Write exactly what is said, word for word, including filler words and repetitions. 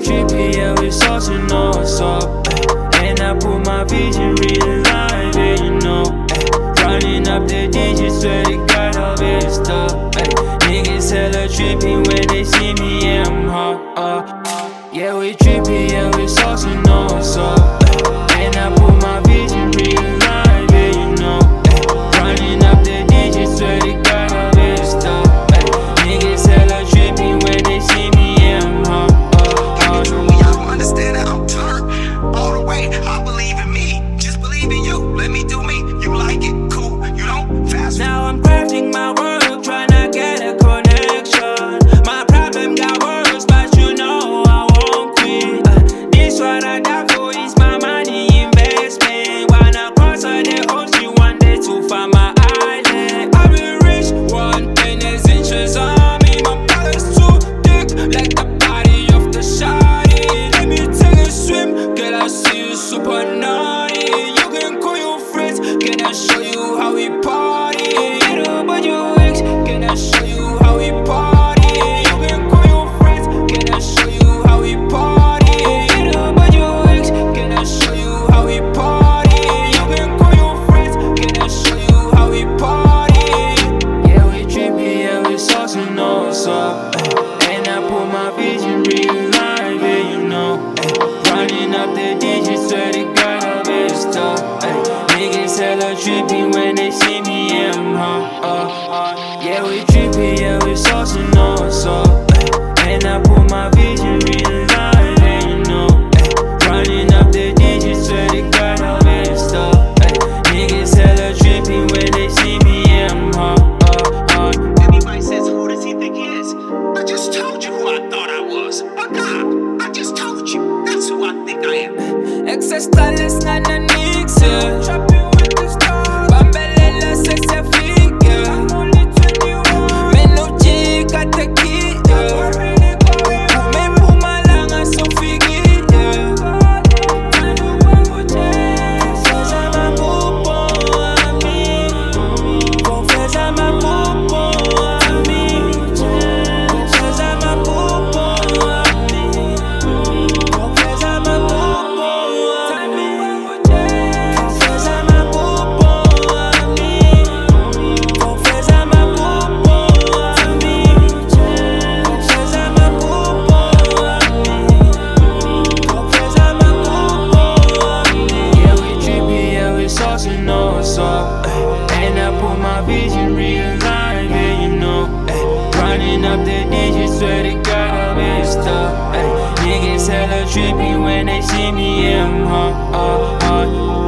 trippy, yeah, we saucing, know what's up. Ay. And I put my vision real life, yeah, you know. Ay. Running up the digits, swear to God, I'll be stuck. Niggas hella trippy when they see me, yeah, I'm hot. Uh. Yeah, we trippy, yeah, we saucing, know what's up. Ay. And I put my vision real life, yeah, you know. Ay. Running up the digits, swear to God, I'll be stuck. Niggas hella trippy when they see me, yeah, I'm hot. Uh. Uh. Me, I don't understand that I'm turned all the way. I believe in me, just believe in you. Let me do me. You like it, cool. You don't fast. Now I'm crafting my work, trying to get a connection. My problem got worse, but you know I won't quit. Uh, this what I got for is my money investment. Wanna cross all the ocean one day to find my island. I be rich, one and there's interest on me. My brother's too thick, like the body of the shawty. Let me take a swim, girl, I see you super naughty. You can call your friends, can I show you how we party? You know about your ex, can I show you how we party? You can call your friends, can I show you how we party? You know about your ex, can I show you how we party? You can call your friends, can I show you how we party? Yeah, we trippy, yeah, we saucing, know what's up. Ay. And I put my vision real life, yeah, you know. Ay. Running up the digits, swear to God, I'll be stuck. Ay. Niggas hella trippy when they see me, yeah, I'm hot. Uh, uh. Yeah, we trippy, yeah, we saucing, know what's up. Ay. And I put my vision real life, yeah, you know. Ay. Running up the digits, swear to God, I'll be stuck. Ay. Niggas hella trippy when they see me, yeah, I'm hot. Uh, uh. Everybody says, who does he think he is? I just told you who I thought I was. A God. I just told you. That's who I think I am. Excess dollars, not a nix, yeah. Trapping with the stars. Bambelela, sexy figure. I'm only twenty-one. Men no chica te quita. Me pumalanga so figi, yeah. Confessa ma pupo a mí. Confessa ma pupo a mí. Confessa ma pupo a mí. Confessa ma pupo a mí. Confessa ma pupo a mí. Confessa ma pupo a mí. Confessa ma pupo a mí. Confessa ma pupo a mí. Yeah, we trippy, yeah, we saucing, know what's up. Ay. And I put my vision real life, yeah, you know. Ay. Running up the digits, swear to God, I'll be stuck. Ay. Niggas hella trippy when they see me, yeah, I'm hot. Uh, uh.